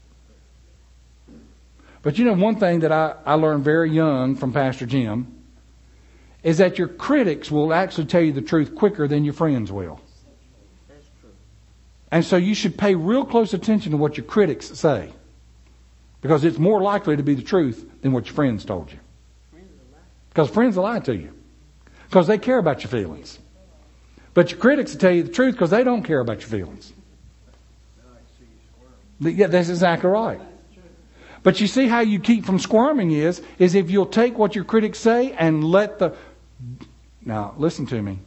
But you know, one thing that I, I learned very young from Pastor Jim is that your critics will actually tell you the truth quicker than your friends will. That's true. And so you should pay real close attention to what your critics say, because it's more likely to be the truth than what your friends told you. Because friends will lie to you, because they care about your feelings. But your critics will tell you the truth because they don't care about your feelings. Yeah, that's exactly right. But you see how you keep from squirming is, is if you'll take what your critics say and let the... Now, listen to me.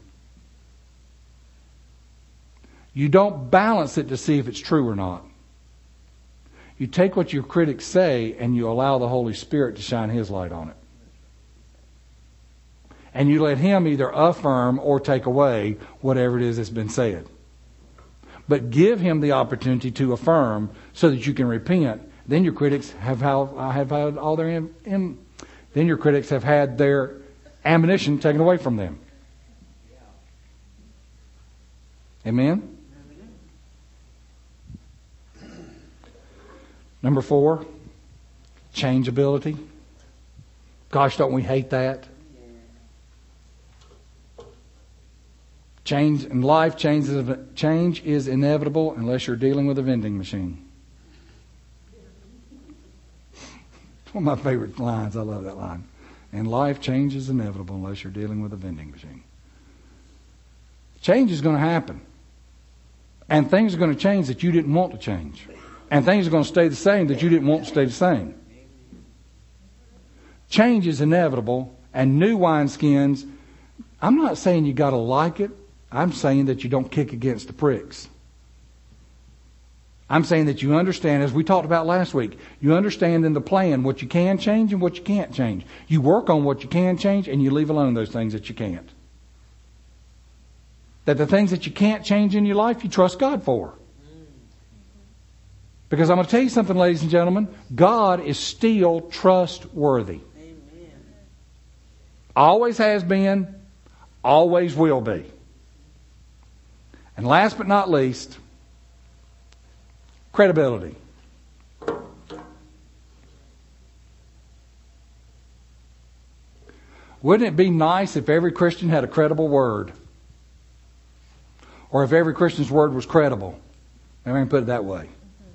You don't balance it to see if it's true or not. You take what your critics say and you allow the Holy Spirit to shine His light on it. And you let Him either affirm or take away whatever it is that's been said. But give Him the opportunity to affirm so that you can repent. Then your critics have had, have had all their in, in, then your critics have had their ammunition taken away from them. Amen? Number four, changeability. Gosh, don't we hate that? Change in life, change is, change is inevitable unless you're dealing with a vending machine. It's one of my favorite lines. I love that line. And life, change is inevitable unless you're dealing with a vending machine. Change is going to happen. And things are going to change that you didn't want to change. And things are going to stay the same that you didn't want to stay the same. Change is inevitable. And new wineskins, I'm not saying you got to like it. I'm saying that you don't kick against the pricks. I'm saying that you understand, as we talked about last week, you understand in the plan what you can change and what you can't change. You work on what you can change and you leave alone those things that you can't. That the things that you can't change in your life, you trust God for. Because I'm going to tell you something, ladies and gentlemen, God is still trustworthy. Amen. Always has been, always will be. And last but not least, credibility. Wouldn't it be nice if every Christian had a credible word? Or if every Christian's word was credible? Let me put it that way.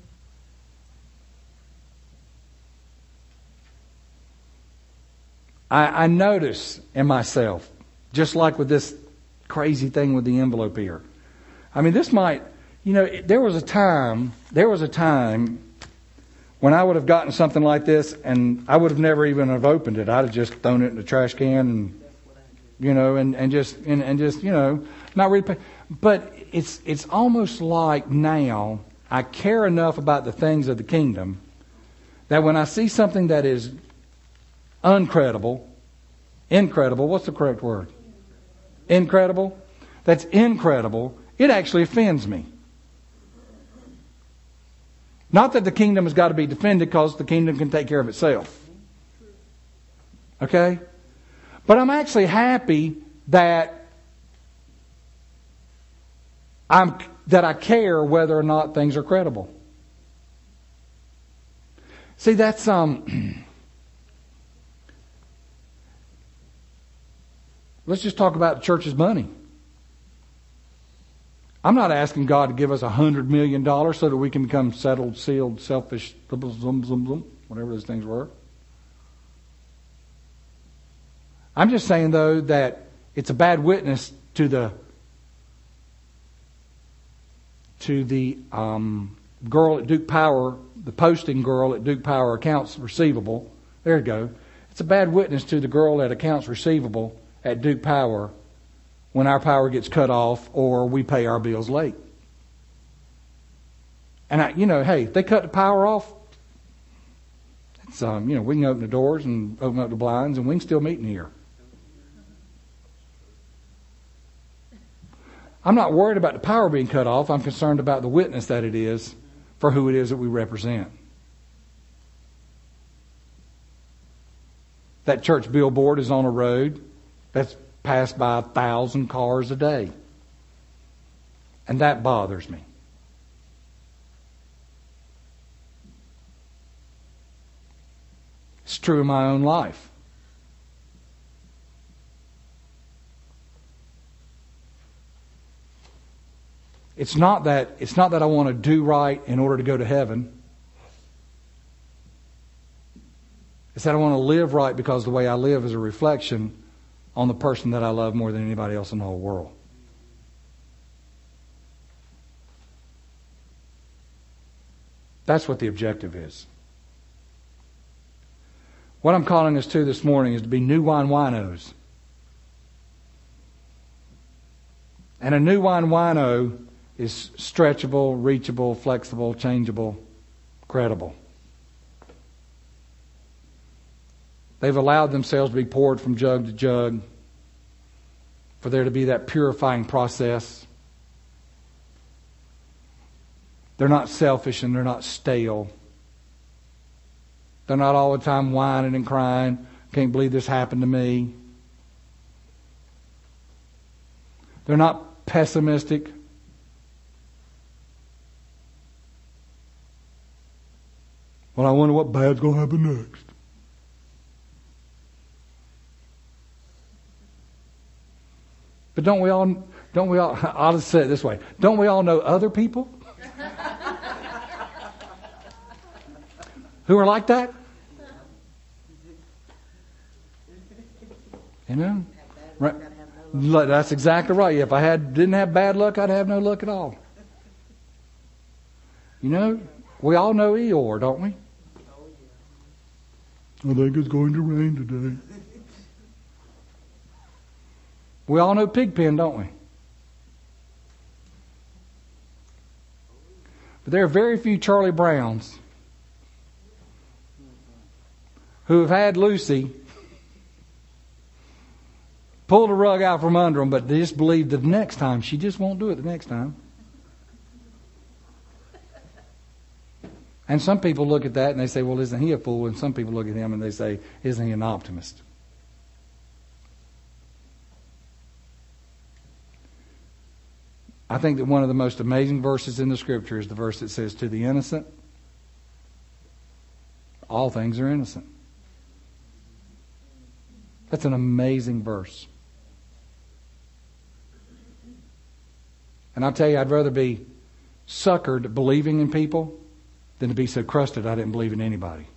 I, I notice in myself, just like with this crazy thing with the envelope here. I mean, this might, you know, there was a time, there was a time when I would have gotten something like this and I would have never even have opened it. I'd have just thrown it in the trash can and, you know, and, and just, and, and just, you know, not really pay. But it's, it's almost like now I care enough about the things of the kingdom that when I see something that is uncredible, incredible, what's the correct word? Incredible? That's incredible. It actually offends me. Not that the kingdom has got to be defended, because the kingdom can take care of itself. Okay? But I'm actually happy that I'm that I care whether or not things are credible. See, that's um let's just talk about the church's money. I'm not asking God to give us a hundred million dollars so that we can become settled, sealed, selfish, whatever those things were. I'm just saying, though, that it's a bad witness to the to the um, girl at Duke Power, the posting girl at Duke Power accounts receivable. There you go. It's a bad witness to the girl at accounts receivable at Duke Power when our power gets cut off or we pay our bills late. And I, you know, hey, they cut the power off. It's um, you know, we can open the doors and open up the blinds, and we can still meet in here. I'm not worried about the power being cut off. I'm concerned about the witness that it is for who it is that we represent. That church billboard is on a road that's passed by a thousand cars a day. And that bothers me. It's true in my own life. It's not that it's not that I want to do right in order to go to heaven. It's that I want to live right because the way I live is a reflection on the person that I love more than anybody else in the whole world. That's what the objective is. What I'm calling us to this morning is to be new wine winos. And a new wine wino is stretchable, reachable, flexible, changeable, credible. They've allowed themselves to be poured from jug to jug, for there to be that purifying process. They're not selfish and they're not stale. They're not all the time whining and crying. Can't believe this happened to me. They're not pessimistic. Well, I wonder what bad's going to happen next. But don't we all, don't we all, I'll just say it this way. Don't we all know other people who are like that? You know? Right. That's exactly right. If I had didn't have bad luck, I'd have no luck at all. You know? We all know Eeyore, don't we? I think it's going to rain today. We all know Pigpen, don't we? But there are very few Charlie Browns who have had Lucy pull the rug out from under them, but they just believe that the next time, she just won't do it the next time. And some people look at that and they say, well, isn't he a fool? And some people look at him and they say, isn't he an optimist? I think that one of the most amazing verses in the Scripture is the verse that says, to the innocent, all things are innocent. That's an amazing verse. And I'll tell you, I'd rather be suckered believing in people than to be so crusted I didn't believe in anybody.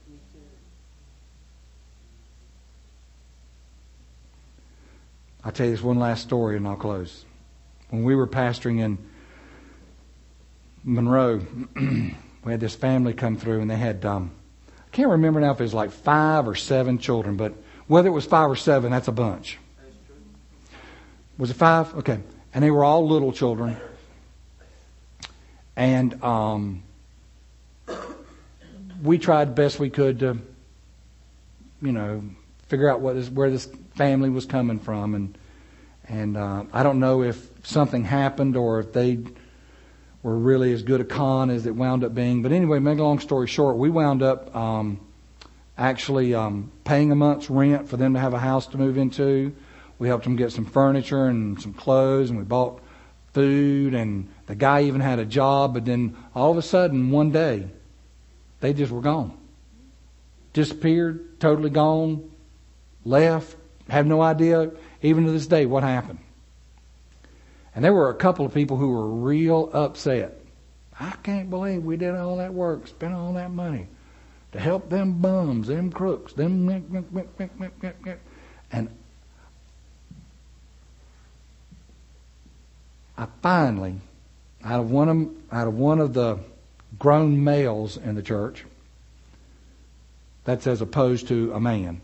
I'll tell you this one last story and I'll close. When we were pastoring in Monroe, we had this family come through and they had, um, I can't remember now if it was like five or seven children, but whether it was five or seven, that's a bunch. Was it five? Okay. And they were all little children. And um, we tried the best we could to, you know, figure out what this, where this family was coming from. And and uh, I don't know if something happened or if they were really as good a con as it wound up being. But anyway, make a long story short, we wound up um, actually um, paying a month's rent for them to have a house to move into. We helped them get some furniture and some clothes, and we bought food, and the guy even had a job. But then all of a sudden, one day, they just were gone. Disappeared, totally gone, left, have no idea, even to this day, what happened. And there were a couple of people who were real upset. I can't believe we did all that work, spent all that money to help them bums, them crooks, them... And I finally, out of one of, out of one of the grown males in the church, that's as opposed to a man.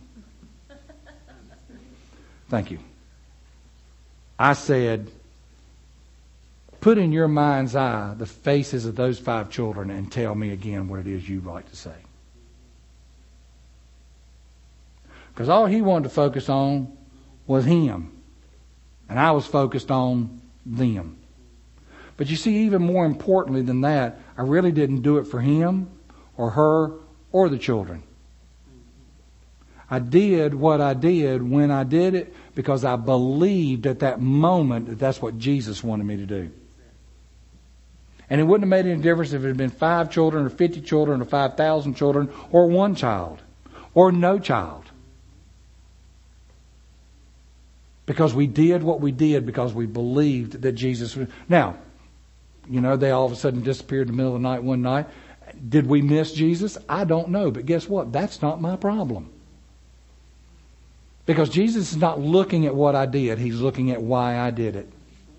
Thank you. I said, put in your mind's eye the faces of those five children and tell me again what it is you'd like to say. Because all he wanted to focus on was him. And I was focused on them. But you see, even more importantly than that, I really didn't do it for him or her or the children. I did what I did when I did it because I believed at that moment that that's what Jesus wanted me to do. And it wouldn't have made any difference if it had been five children or fifty children or five thousand children or one child or no child. Because we did what we did because we believed that Jesus was... Now, you know, they all of a sudden disappeared in the middle of the night one night. Did we miss Jesus? I don't know. But guess what? That's not my problem. Because Jesus is not looking at what I did. He's looking at why I did it.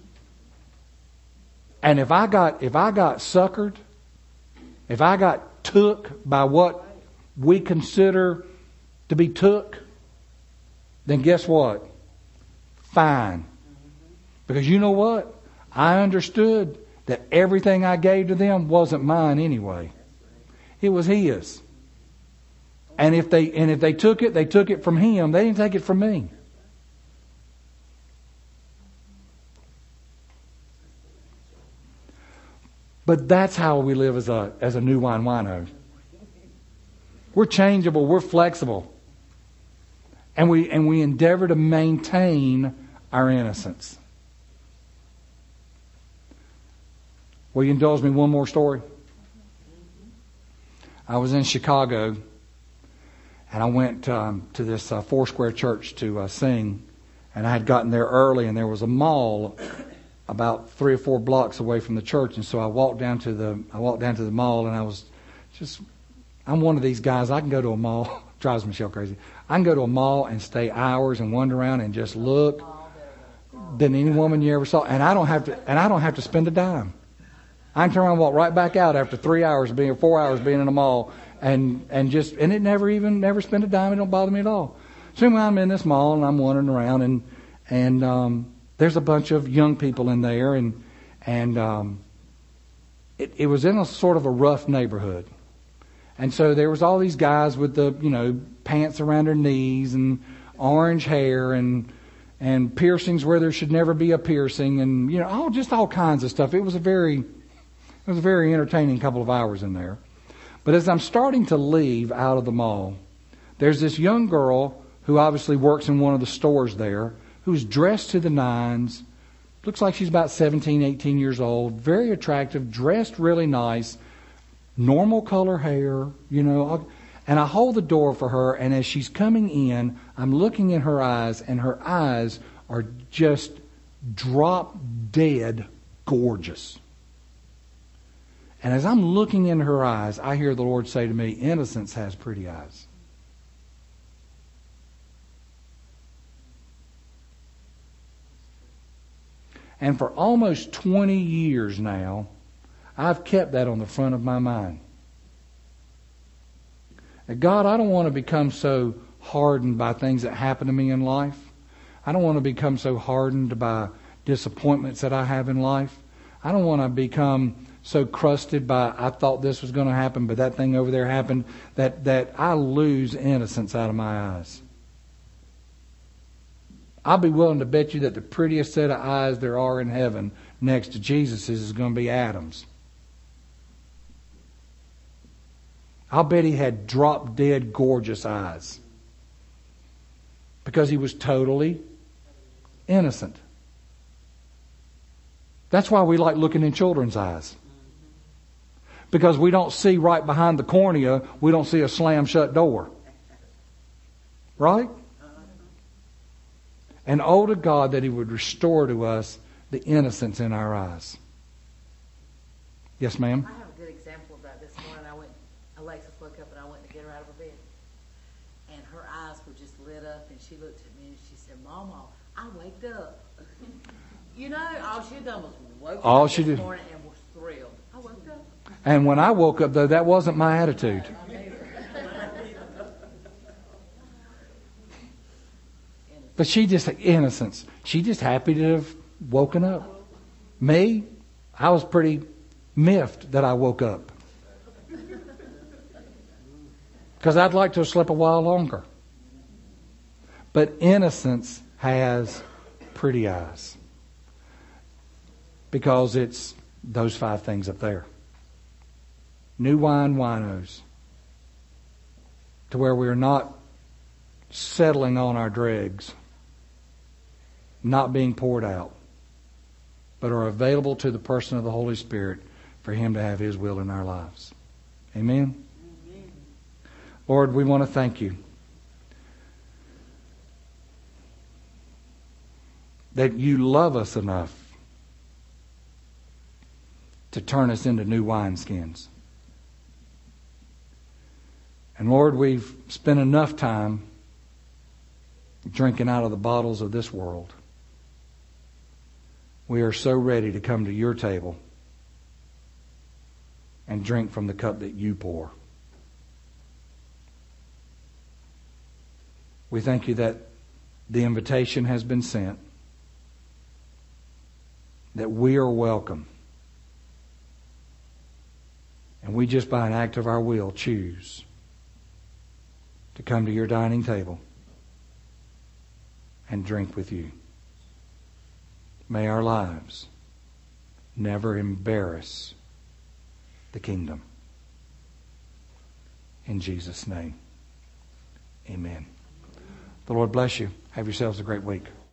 And if I got if I got suckered, if I got took by what we consider to be took, then guess what? Fine. Because you know what? I understood that everything I gave to them wasn't mine anyway. It was His. And if they and if they took it, they took it from Him. They didn't take it from me. But that's how we live as a as a new wine wino. We're changeable, we're flexible. And we and we endeavor to maintain our innocence. Will you indulge me one more story? I was in Chicago, and I went um, to this uh, Foursquare church to uh, sing, and I had gotten there early, and there was a mall about three or four blocks away from the church, and so I walked down to the I walked down to the mall, and I was just I'm one of these guys. I can go to a mall, drives Michelle crazy. I can go to a mall and stay hours and wander around and just look than any woman you ever saw, and I don't have to and I don't have to spend a dime. I can turn around and walk right back out after three hours being, or four hours being in a mall, and and just and it never even never spend a dime. It don't bother me at all. So anyway, I'm in this mall and I'm wandering around, and and um, there's a bunch of young people in there, and and um, it, it was in a sort of a rough neighborhood, and so there was all these guys with the you know pants around their knees and orange hair and and piercings where there should never be a piercing, and you know all just all kinds of stuff. It was a very It was a very entertaining couple of hours in there. But as I'm starting to leave out of the mall, there's this young girl who obviously works in one of the stores there, who's dressed to the nines, looks like she's about seventeen, eighteen years old, very attractive, dressed really nice, normal color hair, you know. And I hold the door for her, and as she's coming in, I'm looking in her eyes, and her eyes are just drop dead gorgeous. And as I'm looking in her eyes, I hear the Lord say to me, innocence has pretty eyes. And for almost twenty years now, I've kept that on the front of my mind. That God, I don't want to become so hardened by things that happen to me in life. I don't want to become so hardened by disappointments that I have in life. I don't want to become so crusted by, I thought this was going to happen, but that thing over there happened, that, that I lose innocence out of my eyes. I'll be willing to bet you that the prettiest set of eyes there are in heaven next to Jesus's is going to be Adam's. I'll bet he had drop dead gorgeous eyes. Because he was totally innocent. That's why we like looking in children's eyes. Because we don't see right behind the cornea, we don't see a slam shut door. Right? And oh to God that He would restore to us the innocence in our eyes. Yes, ma'am? I have a good example of that. This morning I went, Alexis woke up and I went to get her out of her bed. And her eyes were just lit up and she looked at me and she said, Mama, I waked up. You know, all she had done was woke all up she this did. morning and was thrilled. I woke up. And when I woke up, though, that wasn't my attitude. But she just, innocence. She just happy to have woken up. Me, I was pretty miffed that I woke up. Because I'd like to have slept a while longer. But innocence has pretty eyes. Because it's those five things up there. New wine winos. To where we are not settling on our dregs. Not being poured out, but are available to the person of the Holy Spirit for Him to have His will in our lives. Amen? Amen. Lord, we want to thank You that You love us enough to turn us into new wineskins. And Lord, we've spent enough time drinking out of the bottles of this world. We are so ready to come to Your table and drink from the cup that You pour. We thank You that the invitation has been sent, that we are welcome, and we just by an act of our will choose to come to Your dining table and drink with You. May our lives never embarrass the kingdom. In Jesus' name, amen. The Lord bless you. Have yourselves a great week.